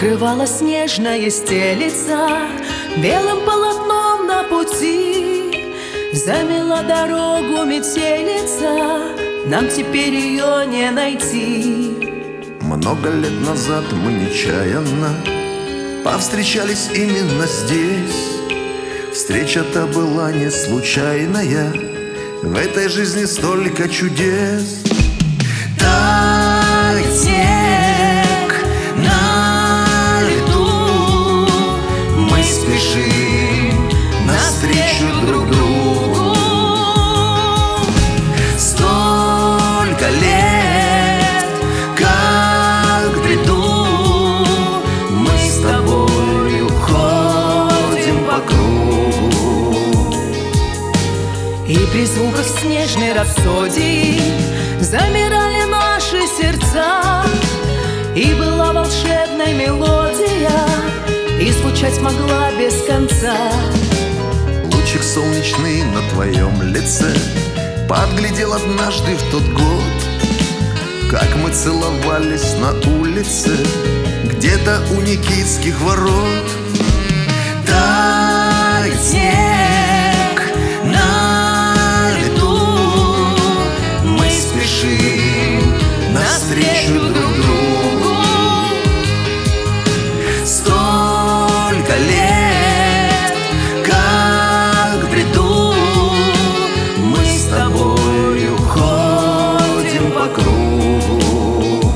покрывалась снежная стелица белым полотном на пути. Замела дорогу метелица, нам теперь ее не найти. Много лет назад мы нечаянно повстречались именно здесь. Встреча-то была не случайная, в этой жизни столько чудес. Тает снег на лету, мы спешим навстречу друг другу. Столько лет, как бреду, мы с тобою ходим по кругу. И при звуках снежной рапсодии замирали наши сердца, и была волшебная мелодия, и звучать могла без конца. Лучик солнечный на твоем лице подглядел однажды в тот год, как мы целовались на улице, где-то у Никитских ворот. Тает снег на лету, мы спешим навстречу друг другу. Столько лет, как бреду, мы с тобою ходим по кругу.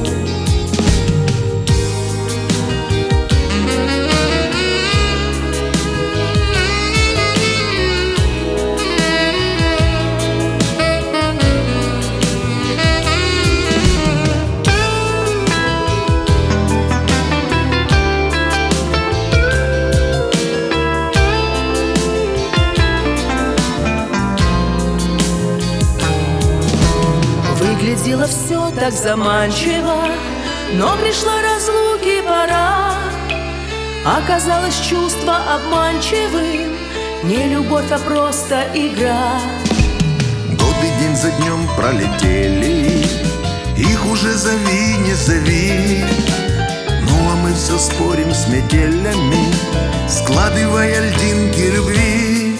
Выглядело все так заманчиво, но пришла разлуки пора. Оказалось чувство обманчивым, не любовь, а просто игра. Годы день за днем пролетели, их уже зови, не зови. Ну а мы все спорим с метелями, складывая льдинки любви.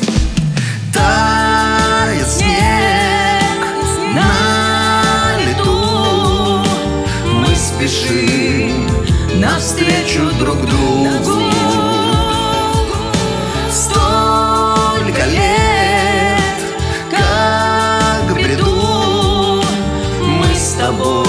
Тает снег на лету, мы спешим навстречу друг другу. Столько лет, как бреду, мы с тобой